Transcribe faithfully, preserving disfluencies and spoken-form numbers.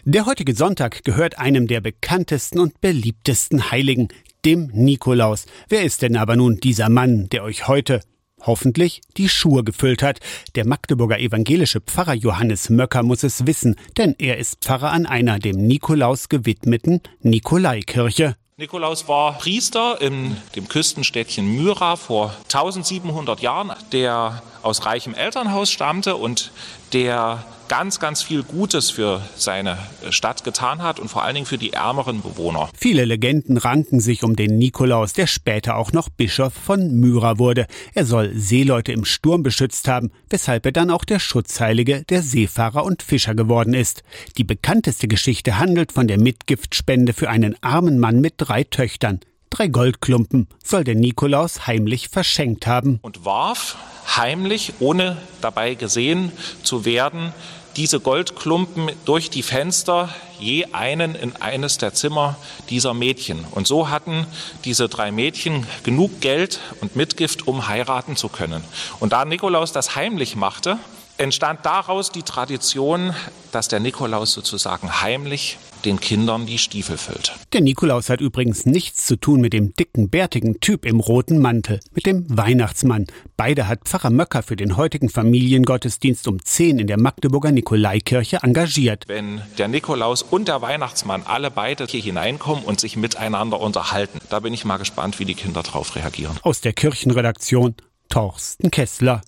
Der heutige Sonntag gehört einem der bekanntesten und beliebtesten Heiligen, dem Nikolaus. Wer ist denn aber nun dieser Mann, der euch heute hoffentlich die Schuhe gefüllt hat? Der Magdeburger evangelische Pfarrer Johannes Möcker muss es wissen, denn er ist Pfarrer an einer dem Nikolaus gewidmeten Nikolaikirche. Nikolaus war Priester in dem Küstenstädtchen Myra vor eintausendsiebenhundert Jahren, der aus reichem Elternhaus stammte und der ganz, ganz viel Gutes für seine Stadt getan hat und vor allen Dingen für die ärmeren Bewohner. Viele Legenden ranken sich um den Nikolaus, der später auch noch Bischof von Myra wurde. Er soll Seeleute im Sturm beschützt haben, weshalb er dann auch der Schutzheilige der Seefahrer und Fischer geworden ist. Die bekannteste Geschichte handelt von der Mitgiftspende für einen armen Mann mit drei Töchtern. Drei Goldklumpen soll der Nikolaus heimlich verschenkt haben. Und warf heimlich, ohne dabei gesehen zu werden, diese Goldklumpen durch die Fenster je einen in eines der Zimmer dieser Mädchen. Und so hatten diese drei Mädchen genug Geld und Mitgift, um heiraten zu können. Und da Nikolaus das heimlich machte, entstand daraus die Tradition, dass der Nikolaus sozusagen heimlich den Kindern die Stiefel füllt. Der Nikolaus hat übrigens nichts zu tun mit dem dicken, bärtigen Typ im roten Mantel, mit dem Weihnachtsmann. Beide hat Pfarrer Möcker für den heutigen Familiengottesdienst um zehn in der Magdeburger Nikolaikirche engagiert. Wenn der Nikolaus und der Weihnachtsmann alle beide hier hineinkommen und sich miteinander unterhalten, da bin ich mal gespannt, wie die Kinder drauf reagieren. Aus der Kirchenredaktion Torsten Kessler.